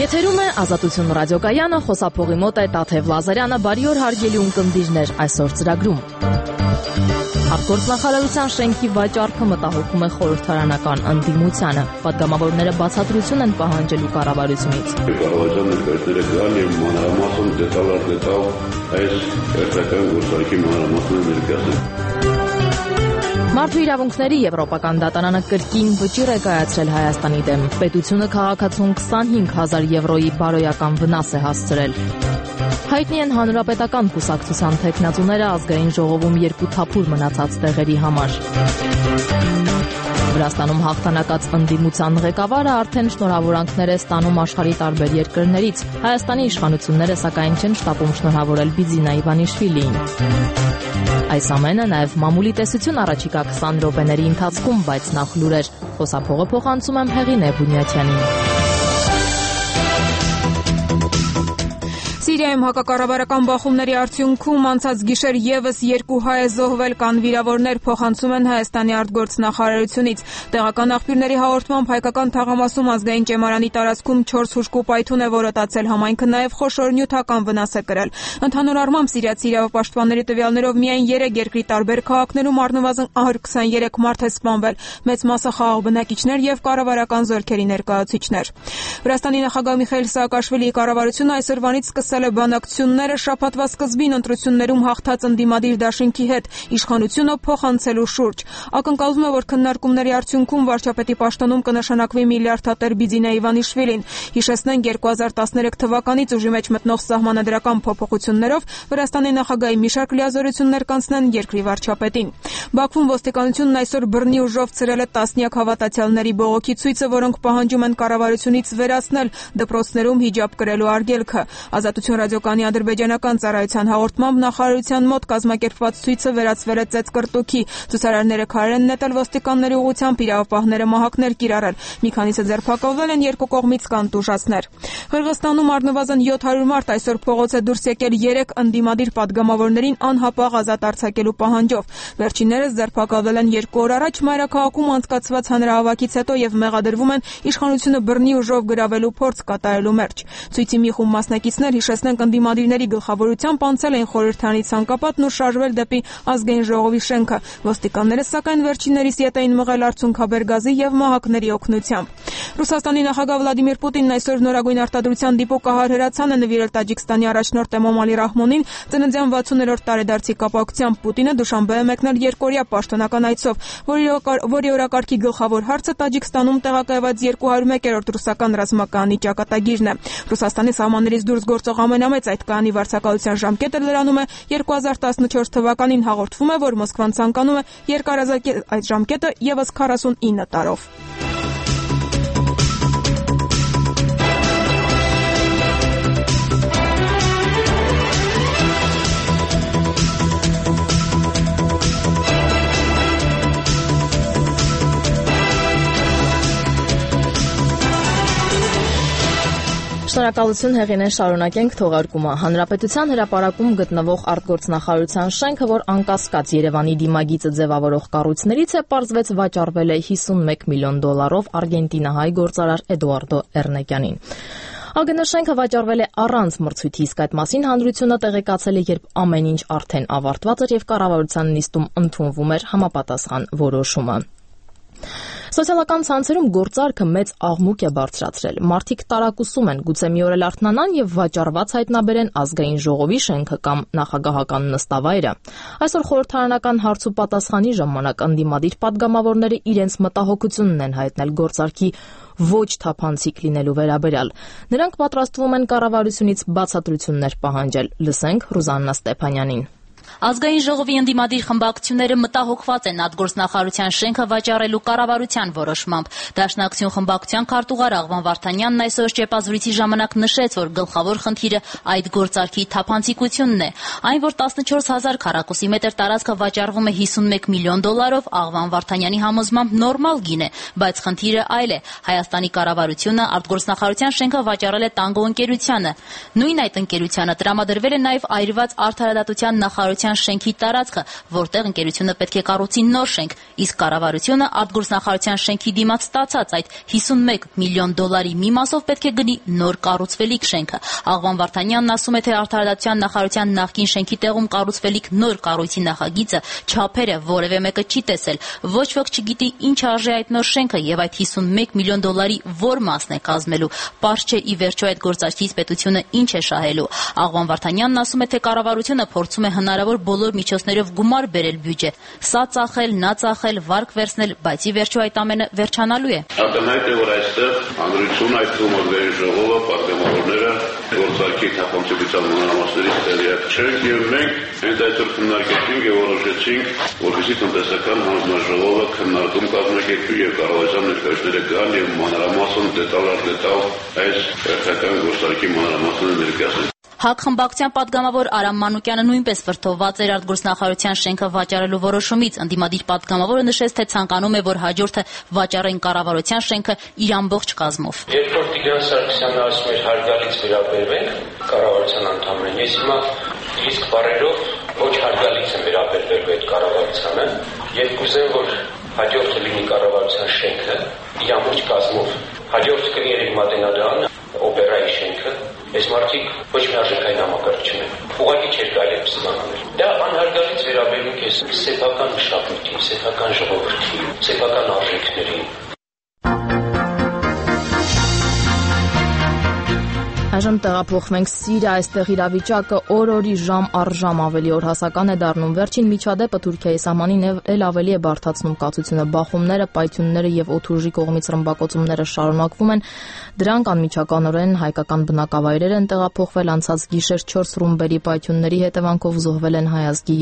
Եթերում է Ազատություն ռադիոկայանը, խոսափողի մոտ է Տաթև Լազարյանը, բարի օր հարգելի ունկնդիրներ, այսօր ծրագրում։ Արտգործնախարարության շենքի վաճառքը մտահոգում է խորհրդարանական ընդդիմությանը, պատգամավորները բացատրություն են պահանջելու կառավարությունից։ Կառավարության ներկայացները կան եւ մանրամասն դետալ այս քրթական գործարքի մանրամասնը ներկայացնել։ Մարդու իրավունքների Եվրոպական դատարանը կրկին վճիռ է կայացրել Հայաստանի դեմ։ Պետությունը քաղաքացուն 25,000 եվրոյի բարոյական վնաս է հասցրել։ Հայտնի են հանրապետական կուսակցության թեկնածուները ազգային ժողովում 2 թափուր մնացած տեղերի համար։ Վրաստանում հաղթանակած ընդդիմության ղեկավարը արդեն շնորհավորանքներ է ստանում աշխարհի տարբեր երկրներից։ Հայաստանի իշխանությունները սակայն չեն շտապում շնորհավորել Բիձինա Իվանիշվիլիին։ Այս ամենը նաև մամուլի տեսություն առաջիկա 20 րոպեների ընթացքում, բայց նախ լուրեր։ Խոսափողը փոխանցում եմ Հեղինե Բունյաթյանին։ Սիրիայում հակակառավարական բախումների արդյունքում անցած գիշեր եւս 2 հայ է զոհվել, կան վիրավորներ, փոխանցում են Հայաստանի արտգործնախարարությունից։ Տեղական աղբյուրների հաղորդմամբ հայկական թաղամասում ազգային ճեմարանի տարածքում 4 հուժկու պայթուն է որոտացել, համայնքը նաև խոշոր նյութական վնաս է կրել։ Ընդհանուր առմամբ սիրիացի իրավապաշտպանների տվյալներով միայն 3 երկրի տարբեր քաղաքներում առնվազն 123 մարդ է սպանվել, մեծ մասը խաղաղ բնակիչներ եւ կառավարական զորքերի ներկայացուցիչներ։ Վրաստանի նախագահ Միխայիլ Սաակաշվիլիի կառավարությունը այսօրվանից սկսել է բանակցությունները շաբաթվա սկզբին ընտրություններում հաղթած ընդդիմադիր դաշինքի հետ իշխանությունը փոխանցելու շուրջ։ Ակնկալվում է, որ քննարկումների արդյունքում վարչապետի պաշտոնում կնշանակվի միլիարդատեր Բիձինա Իվանիշվիլին։ Հիշեցնենք 2013 թվականից ուժի մեջ մտնող սահմանադրական փոփոխություններով Վրաստանի նախագահի մի շարք լիազորություններ կանցնեն երկրի վարչապետին։ Բաքվում ոստիկանությունն այսօր բռնի ուժով ցրել է տասնյակ հավատացյալների բողոքի ցույցը, որոնք պահանջում են կառավարությունից վերացնել դպրոցներում հիջաբ կրելու արգելքը։ Ազատություն ռադիոկայանի ադրբեջանական ծառայության հաղորդմամբ նախարարության մոտ կազմակերպված ցույցը վերածվել է ծեծկրտուքի։ Ցուցարարները քարեր են նետել ոստիկանների ուղղությամբ, իրավապահները մահակներ կիրառել։ Մի քանիսը ձերբակալվել են, երկու կողմից կան տուժածներ։ Ղրղստանում առնվազն 700 մարդ այսօր փողոց է դուրս եկել 3 ընդդիմադիր պատգամավորներին անհապաղ ազատ արձակելու պահանջով։ Վերջիններս ձերբակալվել են 2 օր առաջ մայրաքաղաքում անցկացված հանրահավաքից հետո եւ մեղադրվում են իշխանությունը բռնի ուժով գրավելու փորձ կատարելու մերժ։ Ցույցի մի խումբ մասնակիցներ, հիշեցնենք, ընդդիմադիրների գլխավորությամբ անցել են խորհրդարանի ցանկապատն ու շարժվել դեպի ազգային ժողովի շենքը։ Ոստիկանները սակայն վերջիններիս ետ էին մղել արցունքաբեր գազի եւ մահակների օգնությամբ։ Ռուսաստանի նախագահ Վլադիմիր Պուտինն այսօր նորագույն արտադրության դիպուկահար հրացան է նվիրել Տաջիկստանի առաջնորդ Էմոմալի Ռահմոնին ծննդյան 60-րդ տարեդարձի կապակցությամբ։ Պուտինը Դուշանբե է մեկնել 2-օրյա պաշտոնական այցով, որի օրակարգի գլխավոր հարցը Տաջիկստանում տեղակայված 201-րդ ռուսական ռազմակայանի ճակատագիրն է։ Ռուսաստանի սահմաններից դուրս գործող ամենամեծ այդ կայանի վարձակալության ժամկետը լրանում է 2014 թվականին։ Հաղորդվում է, որ Մոսկվան ցանկանում է երկարազեկել այդ ժամկետը եւս 49 տարով։ Շնորհակալություն Հեղինե, շարունակենք թողարկումը։ Հանրապետության հրապարակում գտնվող արտգործնախարարության շենքը, որ անկասկած Երևանի դիմագիծը ձևավորող կառույցներից է, պարզվեց վաճառվել է $51 միլիոն արգենտինահայ գործարար Էդուարդո Էրնեկյանին։ ԱԳՆ շենքը վաճառվել է առանց մրցույթի, իսկ այդ մասին հանրությունը տեղեկացել է, երբ ամեն ինչ արդեն ավարտված էր եւ կառավարության նիստում ընդունվում էր համապատասխան որոշումը։ Սոցիալական ցանցերում գործարքը մեծ աղմուկ է բարձրացրել։ Մարդիկ տարակուսում են, գուցե մի օր էլ արթնանան եւ վաճառված հայտնաբերեն ազգային ժողովի շենքը կամ նախագահական նստավայրը։ Այսօր խորհրդարանական հարց ու պատասխանի ժամանակ ընդդիմադիր պատգամավորները իրենց մտահոգությունն են հայտնել գործարքի ոչ թափանցիկ լինելու վերաբերյալ։ Նրանք պատրաստվում են կառավարությունից բացատրություններ պահանջել։ Լսենք Ռուզաննա Ստեփանյանին։ Ազգային ժողովի ընդդիմադիր խմբակցությունները մտահոգված են արտգործնախարարության շենքը վաճառելու կառավարության որոշմամբ։ Դաշնակցություն խմբակցության քարտուղար Աղվան Վարդանյանն այսօր ճեպազրույցի ժամանակ նշեց, որ գլխավոր խնդիրը այդ գործարքի թափանցիկությունն է։ Այն, որ 14,000 քառակուսի մետր տարածքը վաճառվում է $51 միլիոն, Աղվան Վարդանյանի համոզմամբ նորմալ գին է, բայց խնդիրը այլ է։ Հայաստանի կառավարությունը արտգործնախարարության շենքը վաճառել է Տանգո ընկերությանը։ Նույն այդ ընկերությանը տրամադրվել է նաև այրված արդարադատության նախարարության նախարարության շենքի տարածքը, որտեղ ընկերությունը պետք է կառուցի նոր շենք, իսկ կառավարությունը արտգործնախարարության շենքի դիմաց ստացած այդ $51 միլիոն մի մասով պետք է գնի նոր կառուցվելիք շենքը։ Աղվան Վարդանյանն ասում է, թե Արդարադատության նախարարության նախկին շենքի տեղում կառուցվելիք նոր կառույցի նախագիծը, չափերը որևէ մեկը չի տեսել։ Ոչ ոք չգիտի ինչ արժի այդ նոր շենքը եւ այդ $51 միլիոն որ մասն է կազմելու։ Պարզ չէ ի վերջո այդ գործարքից պետությունը ինչ է շահելու։ Աղվան Վարդանյանն ասում է, թե կառավարությունը փորձում է հնարավոր բոլոր միջոցներով գումար բերել բյուջե։ Սա ծախել, նա ծախել, վարկ վերցնել, բայց ի վերջո այդ ամենը վերջանալու է։ Ակնհայտ է, որ այստեղ հանրություն այդ Գումարների ժողովը, պատգամավորները գործարքի թափանցիկության մանրամասներից տեղյակ չենք եւ մենք հենց այսօր քննարկեցինք եւ որոշեցինք, որպեսզի տնտեսական հանձնաժողովը քննարկում կազմակերպի եւ կառավարության ներկայացները գան եւ մանրամասն դետալ այս քրթական գործարքի մանրամասները ներկայացնեն։ ՀԱԿ խմբակցության պատգամավոր Արամ Մանուկյանը նույնպես վրդովված էր արտգործնախարարության շենքը վաճառելու որոշումից։ Ընդդիմադիր պատգամավորը նշեց, թե ցանկանում է, որ հաջորդը վաճառեն կառավարության շենքը իր ամբողջ կազմով։ Երբ որ Տիգրան Սարգսյանը ասում էր հարգալից վերաբերվենք կառավարության անդամներին, ես հիմա իսկ բառերով ոչ հարգալից եմ վերաբերվելու այդ կառավարությանը եւ կուզեմ, որ հաջորդը լինի կառավարության շենքը իր ամբողջ կազմով։ Հաջորդը կլինի Երևի Մատենադարանը, օպերայի շենքը։ Այս մարդիկ ոչ մի արժեքային համակարգ չունեն։ Ուղղակի չէր կարելի սպանել։ Դա անհարգալից վերաբերում է սեփական մշակույթի, սեփական ժողովրդի, սեփական արժեքների։ Այժմ տեղափոխվենք Սիրիա, այստեղ իրավիճակը օր-օրի ժամ առ ժամ ավելի օրհասական է դառնում։ Վերջին միջադեպը Թուրքիայի սահմանին էլ ավելի է բարդացնում կացությունը։ Բախումները, պայթյունները եւ օդուժի կողմից ռմբակոծումները շարունակվում են։ Դրանք անմիջականորեն հայկական բնակավայրեր են տեղափոխվել։ Անցած գիշեր 4 ռումբերի պայթյունների հետևանքով զոհվել են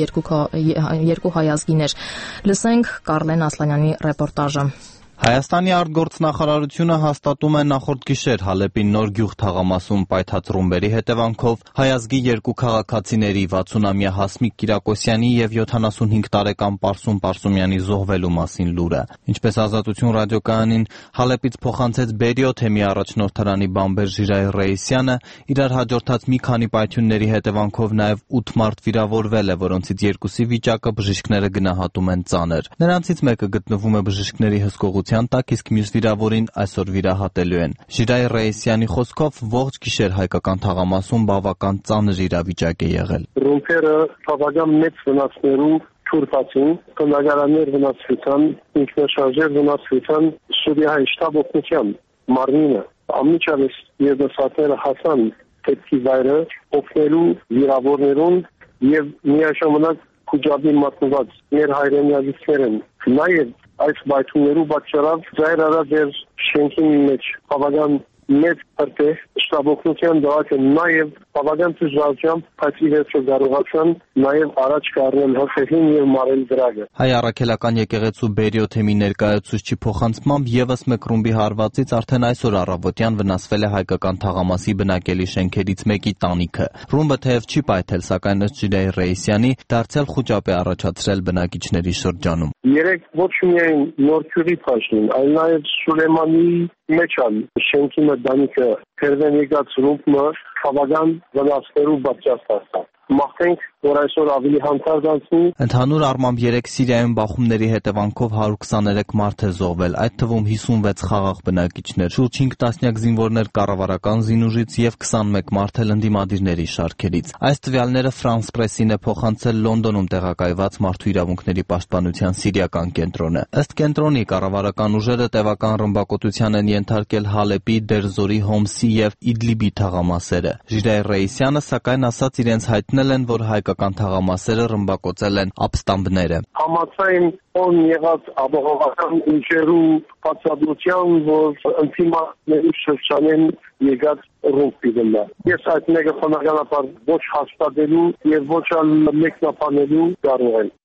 երկու հայազգիներ։ Լսենք Կարլեն Ասլանյանի ռեպորտաժը։ Հայաստանի արտգործնախարարությունը հաստատում է նախորդ գիշեր Հալեպի նոր գյուղ թաղամասում պայթած ռումբերի հետևանքով հայազգի երկու քաղաքացիների 60-ամյա Հասմիկ Կիրակոսյանի եւ 75 տարեկան Պարսում Պարսումյանի զոհվելու մասին լուրը։ Ինչպես Ազատություն ռադիոկայանին Հալեպից փոխանցեց Բերիո թեմի առաջնորդարանի բամբեր Ժիրայր Ռեյսյանը, իրար հաջորդած մի քանի պայթյունների հետևանքով նաեւ 8 մարդ վիրավորվել է, որոնցից երկուսի վիճակը բժիշկները գնահատում են ծանր։ Նրանցից մեկը գտնվում է բժիշկների հսկողության տակ, իսկ մյուս վիրավորին այսօր վիրահատելու են։ Ժիրայ Ռեյսյանի խոսքով ողջ գիշեր հայկական թաղամասում բավական ծանր իրավիճակ է եղել։ Ռումբերը բավական մեծ վնասներով թուրքացին, տնագարաններ վնասվեցան, ինքնաշարժեր վնասվեցան, Սուրիայի շտաբ օգնության մարմինը անմիջապես երդասարտները հասան պետքի վայրը օգնելու վիրավորներուն եւ միաժամանակ Քուջաբի մատնված մեր հայրենիալիքներն նաեւ այս բայթուններու պատճառով ձայր արած էր շենքի մեջ բավական մեծ պրտեղ շտաբօգնության դահակը նաև բավական դժվարությամբ բայց ի վերջո կարողացան նաև առաջ կառնել հոսեհին եւ մարել դրագը։ Հայ առաքելական եկեղեցու Բերիո թեմի ներկայացուցչի փոխանցմամբ եւս մեկ ռումբի հարվածից արդեն այսօր առավոտյան վնասվել է հայկական թաղամասի բնակելի շենքերից մեկի տանիքը։ Ռումբը թեև չի պայթել, սակայն ըստ Ժիրայ Ռեյսյանի դարձյալ խուճապ է առաջացրել բնակիչների շրջանում։ Երեք ոչ միայն Նորքյուրի փաշին, այլ նաև Սուլեյմանի մեջան շենքի մտանիքը Քերվեն եկած ռումբը բավական վնասներով պատճառ Մաղթենք, որ այսօր ավելի հանցար դարձնի։ Ընդհանուր առմամբ 3 Սիրիայում բախումների հետևանքով 123 մարդ է զոհվել, այդ թվում 56 խաղաղ բնակիչներ, շուրջ 5 տասնյակ զինվորներ կառավարական զինուժից եւ 21 մարդ էլ ընդդիմադիրների շարքերից։ Այս տվյալները France Press-ին է փոխանցել Լոնդոնում տեղակայված մարդու իրավունքների պաշտպանության սիրիական կենտրոնը։ Ըստ կենտրոնի կառավարական ուժերը տևական ռմբակոծության են ենթարկել Հալեպի, Դերզորի, Հոմսի եւ Իդլիբի թաղամասերը։ Ժիրայ Ռեյսյանը սակայն ասաց իրենց հայտնել են, որ հայկական թաղամասերը ռմբակոծել են ապստամբները։ Համաձայն on եղած ապահովական ուժերու բացատրության, որ ընդդիմադիրների շրջանեն եկած ռումբը։ Ես այդ մեկը բնականաբար ոչ հաստատելու եւ ոչ մեկնաբանելու կարող եմ։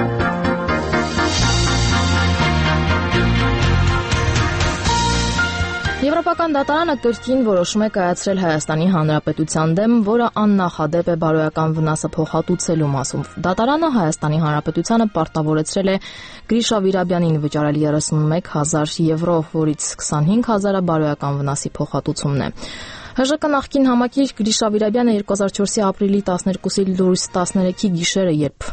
Եվրոպական դատարանը կրկին որոշում է կայացրել Հայաստանի Հանրապետության դեմ, որը աննախադեպ է բարոյական վնասը փոխհատուցելու մասով։ Դատարանը Հայաստանի Հանրապետությանը պարտավորեցրել է Գրիշա Վիրաբյանին վճարել 31,000 եվրո, որից 25,000-ը բարոյական վնասի փոխհատուցումն է։ ՀԺԿ նախկին համակիր Գրիշա Վիրաբյանը 2004-ի ապրիլի 12-ի լույս 13-ի գիշերը, երբ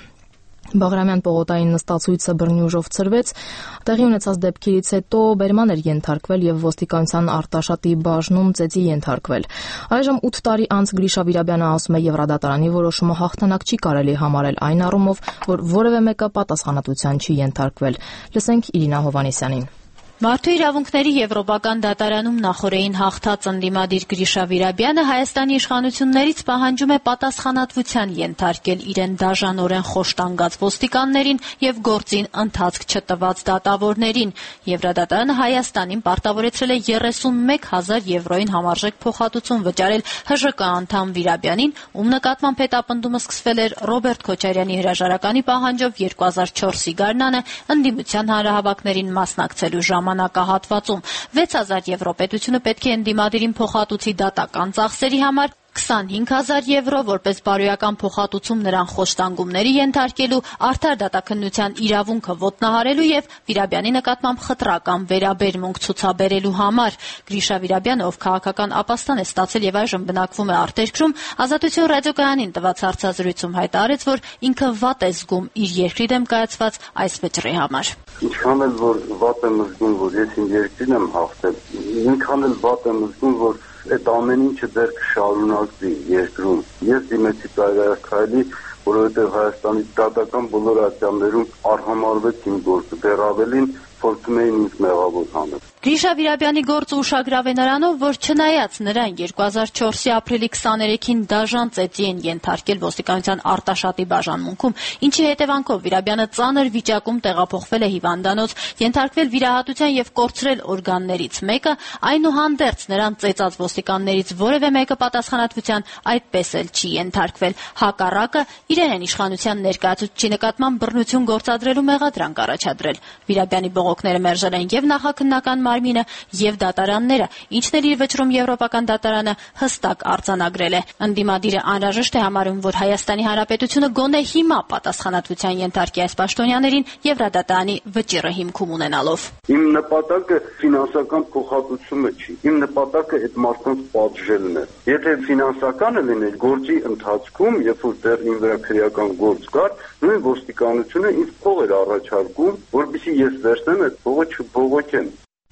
Բաղրամյան պողոտային նստացույցը բռնի ուժով ցրվեց, տեղի ունեցած դեպքերից հետո բերման էր ենթարկվել եւ ոստիկանության արտաշատի բաժնում ծեծի ենթարկվել։ Այժմ 8 տարի անց Գրիշա Վիրաբյանը ասում է Եվրադատարանի որոշումը հաղթանակ չի կարելի համարել այն առումով, որ որևէ մեկը պատասխանատվության չի ենթարկվել։ Լսենք Իրինա Հովհաննիսյանին։ Մարդու իրավունքների Եվրոպական դատարանում նախօրեին հաղթած ընդդիմադիր Գրիշա Վիրաբյանը Հայաստանի իշխանություններից պահանջում է պատասխանատվության ենթարկել իրեն դաժանորեն խոշտանգած ոստիկաններին եւ գործին ընթացք չտված դատավորներին։ Եվրադատարանը Հայաստանին պարտավորեցրել է 31,000 եվրոյին համարժեք փոխհատուցում վճարել ՀԺԿ անդամ Վիրաբյանին, ում նկատմամբ հետապնդումը սկսվել էր Ռոբերտ Քոչարյանի հրաժարականի պահանջով 2004-ի գարնանը ընդդիմության հանրահավաքներին մասնակցելու ժամանակահատվածում 6000 եվրո պետությունը պետք է ընդդիմադիրին փոխհատուցի դատական ծախսերի համար, 25,000 եվրո որպես բարոյական փոխհատուցում նրան խոշտանգումների ենթարկելու, արդար դատաքննության իրավունքը ոտնահարելու եւ Վիրաբյանի նկատմամբ խտրական վերաբերմունք ցուցաբերելու համար։ Գրիշա Վիրաբյանը, ով քաղաքական ապաստան է ստացել եւ այժմ բնակվում է արտերկրում, Ազատություն ռադիոկայանին տված հարցազրույցում հայտարարեց, որ ինքը վատ է զգում իր երկրի դեմ կայացված այս վճռի համար։ Ինչքան էլ որ վատ եմ զգում, որ ես իմ երկրին եմ հաղթել, ինքան էլ վատ եմ զգում, որ այդ ամեն ինչը դեռ կշարունակվի երկրում։ Ես դիմեցի ծայրահեղքայլի, որովհետև Հայաստանի դատական բոլոր ատյաններում արհամարվեց իմ գործը, դեռ ավելին փորձում էին ինձ մեղավոր հանել։ Գրիշա Վիրաբյանի գործը ուշագրավ է նրանով, որ չնայած նրան 2004-ի ապրիլի 23-ին դաժան ծեծի են ենթարկել ոստիկանության արտաշատի բաժանմունքում, ինչի հետևանքով Վիրաբյանը ծանր վիճակում տեղափոխվել է հիվանդանոց, ենթարկվել վիրահատության եւ կորցրել օրգաններից մեկը, այնուհանդերձ նրան ծեծած ոստիկաններից որևէ մեկը պատասխանատվության այդպես էլ չի ենթարկվել։ Հակառակը իրեն են իշխանության ներկայացուցչի նկատմամբ բռնություն գործադրելու մեղադրանք առաջադրել։ Վիրաբյանի բողոքները մերժել են եւ նախաքննական մարմինը եւ դատարանները, ինչն էլ իր վճռում Եվրոպական դատարանը հստակ արձանագրել է։ Ընդդիմադիրը անհրաժեշտ է համարում, որ Հայաստանի Հանրապետությունը գոնե հիմա պատասխանատվության ենթարկի այս պաշտոնյաներին Եվրադատարանի վճիռը հիմքում ունենալով։ Իմ նպատակը ֆինանսական փոխհատուցումը չի։ Իմ նպատակը այդ մարդկանց պատժելն է։ Եթե ֆինանսականը լիներ գործի ընթացքում, երբ որ դեռ իմ վրա քրեական գործ կար, նույն ոստիկանությունը ինձ փող էր առաջարկում, որպեսզի ես վերցնեմ այդ փողը չբողոքեն։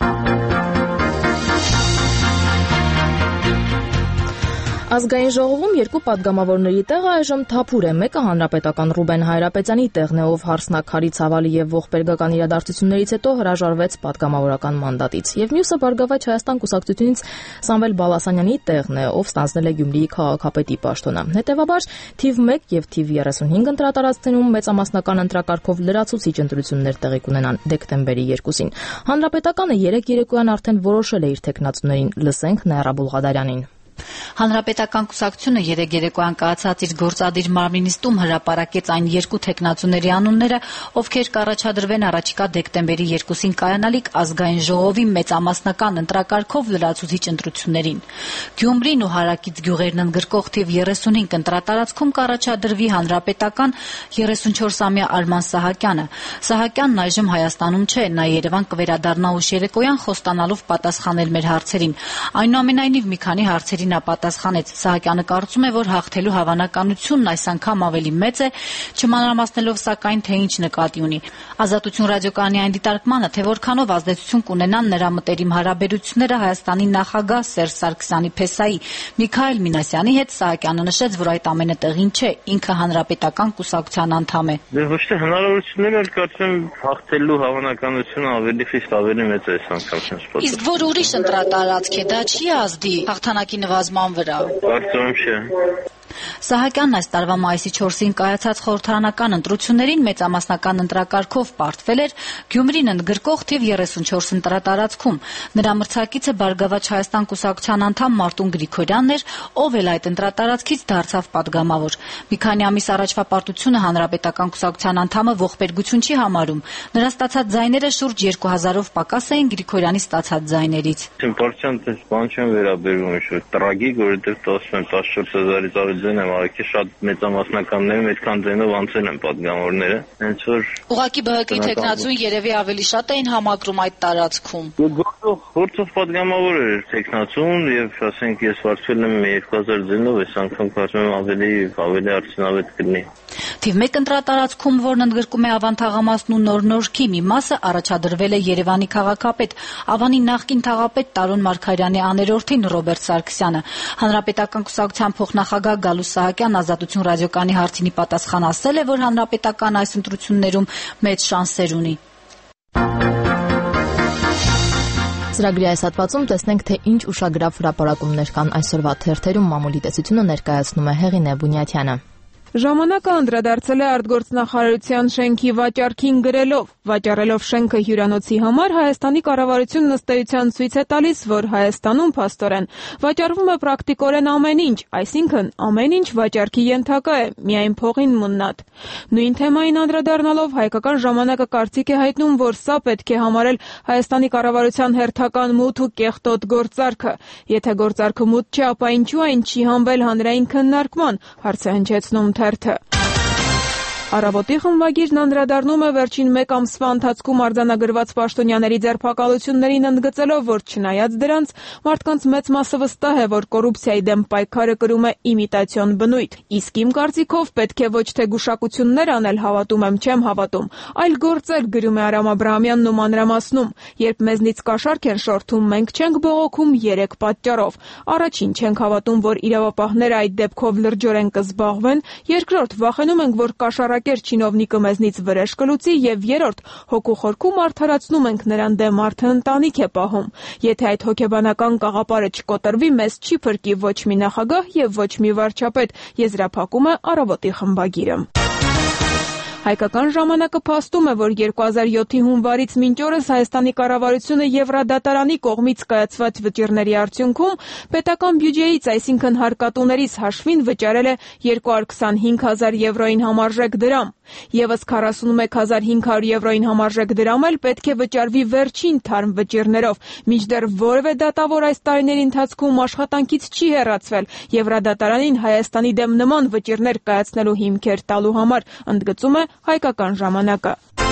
Ազգային ժողովում երկու падգամավորների տեղը այժմ թափուր է։ Մեկը հանրապետական Ռուբեն Հայրապետյանի տեղն է, ով Հարսնաքարի ցավալի եւ ողբերգական իրադարձություններից հետո հրաժարվեց падգամավորական մանդատից։ Եվ մյուսը Բարգավաճ Հայաստան կուսակցությունից Սամվել Բալասանյանի տեղն է, ով ստանձնել է Գյումրիի քաղաքապետի պաշտոնը։ Հետևաբար թիվ 1 եւ թիվ 35 ընտրատարածքներում մեծամասնական ընտրակարգով լրացուցիչ ընտրություններ տեղի կունենան դեկտեմբերի 2-ին։ Հանրապետականը 3 երեկոյան արդեն որոշել է իր թեկնածուներին։ Լսենք Նաիրա Բուլղադարյանին։ Հանրապետական կուսակցությունը երեկոյան կայացած իր գործադիր մարմնի նիստում հրապարակեց այն երկու թեկնածուների անունները, ովքեր կառաջադրվեն առաջիկա դեկտեմբերի 2-ին կայանալիք ազգային ժողովի մեծամասնական ընտրակարգով լրացուցիչ ընտրություններին։ Գյումրին ու հարակից գյուղերն ընդգրկող թիվ 35 ընտրատարածքում կառաջադրվի հանրապետական 34-ամյա Արման Սահակյանը։ Սահակյանն այժմ Հայաստանում չէ, նա Երևան կվերադառնա ուշ երեկոյան խոստանալով պատասխանել մեր հարցերին։ Այնուամենայնիվ մի քանի հարցերի նա պատասխանեց։ Սահակյանը կարծում է, որ հաղթելու հավանականությունն այս անգամ ավելի մեծ է, չմանրամասնելով սակայն թե ինչ նկատի ունի։ Ազատություն ռադիոկայանի այն դիտարկմանը, թե որքանով ազդեցություն կունենան նրա մտերիմ հարաբերությունները Հայաստանի նախագահ Սերժ Սարգսյանի փեսայի Միքայել Մինասյանի հետ, Սահակյանը նշեց, որ այդ ամենը տեղին չէ, ինքը հանրապետական կուսակցության անդամ է։ Ոչ թե հնարավորությունները, այլ կարծեմ հաղթելու հավանականությունը ավելի խիստ ավելի մեծ է այս անգամ։ Իսկ որ ուրիշ ընտրատարածք է, դա չի ազդի հաղթանակի նվազման վրա։ Կարծում չէ։ Սահակյանն այս տարվա մայիսի 4-ին կայացած խորհրդարանական ընտրություններին մեծամասնական ընտրակարգով պարտվել էր Գյումրին ընդգրկող թիվ 34 ընտրատարածքում։ Նրա մրցակիցը Բարգավաճ Հայաստան կուսակցության անդամ Մարտուն Գրիգորյանն էր, ով էլ այդ ընտրատարածքից դարձավ падգամավոր։ Մի քանի ամիս առաջվա պարտությունը հանրապետական կուսակցության անդամը ողբերգություն չի համարում։ Նրա ստացած ձայները շուրջ 2000-ով պակաս էին Գրիգորյանի ստացած ձայներից։ Պարտիան բան չեն վերաբերվում, տրագիկ, որովհետև 14 000-ից ավելի ձեն եմ արքի, շատ մեծամասնականներում այդքան ձենով անցել են պատգամավորները, հենց որ ուղղակի ԲՀԿ-ի տեխնացուն երևի ավելի շատ էին համակրում այդ տարածքում։ Գործող պատգամավոր էր տեխնացուն եւ ասենք ես վարձել եմ 2000 ձենով, այս անգամ կարծում եմ ավելի արդյունավետ կլինի։ Թիվ 1 ընտրատարածքում, որն ընդգրկում է Ավան թաղամասն ու Նոր Նորքի մի մասը, առաջադրվել է Երևանի քաղաքապետ, Ավանի նախկին թաղապետ Տարոն Մարգարյանի աներորդին Ռոբերտ Սարգսյանը։ Հանրապետական կուսակցության փոխնախագահ Գալուս Սահակյան Ազատություն ռադիոկայանի հարցինի պատասխան ասել է, որ հանրապետական այս ընտրություններում մեծ շանսեր ունի։ Ծրագրի այս հատվածում տեսնենք, թե ինչ ուշագրավ հրապարակումներ կան այսօրվա թերթերում։ Մամուլի տեսությունը ներկայացնում է Հեղինե Բունյաթյանը։ Ժամանակը անդրադարձել է արտգործնախարարության շենքի վաճառքին գրելով. վաճառելով շենքը հյուրանոցի համար Հայաստանի կառավարությունն ըստ էության ցույց է տալիս, որ Հայաստանում փաստորեն վաճառվում է պրակտիկորեն ամեն ինչ, այսինքն ամեն ինչ վաճառքի ենթակա է, միայն փողին մնատ։ Նույն թեմային անդրադառնալով Հայկական ժամանակը կարծիք է հայտնում, որ սա պետք է համարել Հայաստանի կառավարության հերթական մութ ու կեղտոտ գործարքը։ Եթե գործարքը մութ չէ, ապա ինչու այն չի հանվել հանրային քննարկման, հարց է հնչեցնում թերթը։ Առավոտի խմբագիրն անդրադառնում է վերջին 1 ամսվա ընթացքում արձանագրված պաշտոնյաների ձերբակալություններին, ընդգծելով, որ չնայած դրանց, մարդկանց մեծ մասը վստահ է, որ կոռուպցիայի դեմ պայքարը կրում է իմիտացիոն բնույթ։ Իսկ իմ կարծիքով պետք է ոչ թե գուշակություններ անել, հավատում եմ, չեմ հավատում, այլ գործել, գրում է Արամ Աբրահամյանն ու մանրամասնում։ Երբ մեզնից կաշառք են շորթում, մենք չենք բողոքում 3 պատճառով։ Առաջին, չենք հավատում, որ իրավապահները այդ դեպքով լրջորեն կզբաղվեն, երկրորդ, վախենում ենք, որ կաշառակեր չինովնիկը մեզնից վրեժ կլուծի, եւ երրորդ, հոգու խորքում արդարացնում ենք նրան դեմ մարդը ընտանիք է պահում։ Եթե այդ հոգեբանական կաղապարը չկոտրվի, մեզ չի փրկի ոչ մի նախագահ եւ ոչ մի վարչապետ, եզրափակում է Առավոտի խմբագիրը։ Հայկական ժամանակը փաստում է, որ 2007-ի հունվարից մինչ օրս Հայաստանի կառավարությունը Եվրադատարանի կողմից կայացված վճիռների արդյունքում պետական բյուջեից, այսինքն հարկատուներից հաշվին վճարել է 225,000 եվրոին համարժեք դրամ։ Եվս 41,500 եվրոին համարժեք դրամ էլ պետք է վճարվի վերջին թարմ վճիռներով, մինչդեռ որևէ դատավոր այս տարիների ընթացքում աշխատանքից չի հեռացվել Եվրադատարանին Հայաստանի դեմ նման վճիռներ կայացնելու հիմքեր տալու համար, ընդգծում է Հայկական ժամանակը։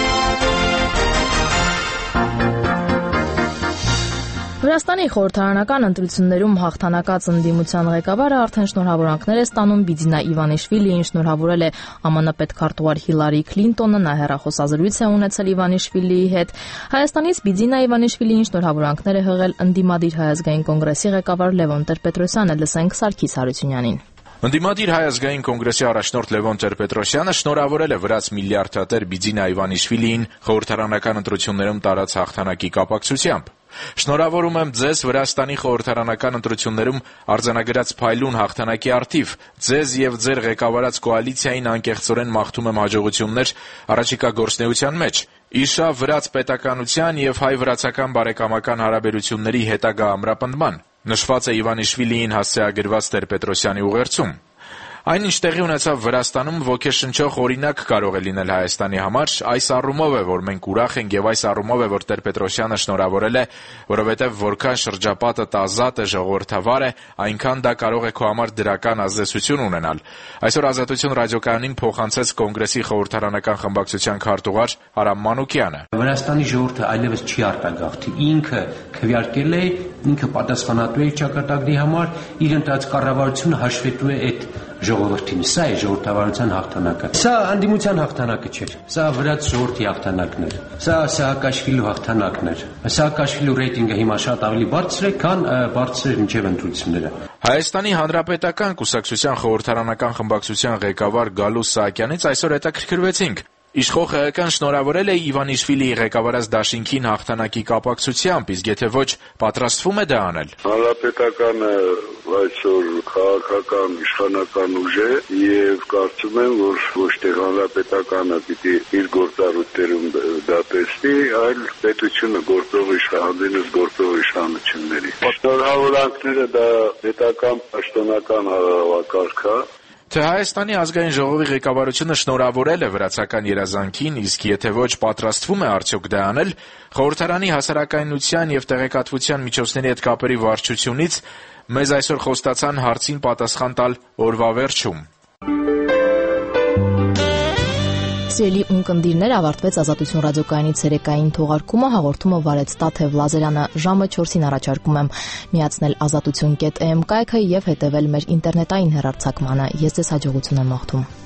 Վրաստանի խորհրդարանական ընտրություններում հաղթանակած ընդդիմության ղեկավարը արդեն շնորհավորանքներ է ստանում Բիձինա Իվանիշվիլիին, շնորհավորել է ԱՄՆ պետքարտուղար Հիլարի Քլինտոնը, նա հեռախոսազրույց է ունեցել Իվանիշվիլիի հետ։ Հայաստանից Բիձինա Իվանիշվիլիին շնորհավորանքներ է հղել ընդդիմադիր Հայ ազգային կոնգրեսի ղեկավար Լևոն Տեր-Պետրոսյանը, լսենք Սարգիս Հարությունյանին։ Ընդդիմադիր Հայ ազգային կոնգրեսի առաջնորդ Լևոն Տեր-Պետրոսյանը շնորհավորել է վրաց միլիարդատեր Բիձինա Իվանիշվիլիին խորհրդարանական ընտրություններում տարած հաղթանակի կապակցությամբ։ Շնորհավորում եմ ձեզ Վրաստանի խորհրդարանական ընտրություններում արձանագրած փայլուն հաղթանակի առթիվ, ձեզ եւ ձեր ղեկավարած կոալիցիային անկեղծորեն մաղթում եմ հաջողություններ առաջիկա գործունեության մեջ, իշա վրաց պետականության եւ հայ-վրացական բարեկամական հարաբերությունների հետագա ամրապնդման, նշված է Իվանիշվիլիին հասցեագրված Տեր-Պետրոսյանի ուղերձում։ Այնինչ տեղի ունեցավ Վրաստանում ոգեշնչող օրինակ կարող է լինել Հայաստանի համար, այս առումով է, որ մենք ուրախ ենք եւ այս առումով է, որ Տեր-Պետրոսյանը շնորհավորել է, որովհետեւ որքան շրջապատը ազատ է, ժողովրդավար է, այնքան դա կարող է քո համար դրական ազդեցություն ունենալ։ Այսօր Ազատություն ռադիոկայանին փոխանցեց կոնգրեսի խորհրդարանական խմբակցության քարտուղար Արամ Մանուկյանը։ Վրաստանի ժողովուրդը այլևս չի արտագաղթի, ինքը քվեարկել է, ինքը պատասխանատու է ճակատագրի համար, իր ընտրած կառավարությունը հաշվետու է այդ ժողովրդին, սա է ժողովրդավարության հաղթանակը։ Սա անդիմության հաղթանակը չէր, սա վրաց ժողովրդի հաղթանակն էր, սա Սահակաշվիլու հաղթանակն էր։ Սահակաշվիլու ռեյտինգը հիմա շատ ավելի բարձր է, քան բարձր էր մինչև ընտրությունները։ Հայաստանի Հանրապետական կուսակցության խորհրդարանական խմբակցության ղեկավար Գալուս Սահակյանից այսօր հետաքրքրվեցինք։ Իշխող ՀՀԿ-ն շնորհավորել է Իվանիշվիլիի ղեկավարած դաշինքին հաղթանակի կապակցությամբ, իսկ եթե ոչ, պատրաստվում է դա անել։ Հանրապետականը այսօր քաղաքական իշխանական ուժ է եւ կարծում եմ, որ ոչ թե հանրապետականը պիտի իր գործառույթներում դա տեսնի, այլ պետությունը գործող իշխանությունից գործող իշխանությունների։ Շնորհավորանքները դա պետական պաշտոնական հավաքարք է։ Թե Հայաստանի ազգային ժողովի ղեկավարությունը շնորհավորել է վրացական երազանքին, իսկ եթե ոչ, պատրաստվում է արդյոք դա անել, խորհրդարանի հասարակայնության եւ տեղեկատվության միջոցների հետ կապերի վարչությունից մեզ այսօր խոստացան հարցին պատասխան տալ օրվա վերջում։ Սիրելի ունկնդիրներ, ավարտվեց Ազատություն ռադիոկայանի ցերեկային թողարկումը, հաղորդումը վարեց Տաթև Լազարյանը, ժամը 4-ին առաջարկում եմ միացնել azatutun.am կայքը եւ հետեւել մեր ինտերնետային հեռարձակմանը։ Ես ձեզ հաջողություն եմ մաղթում։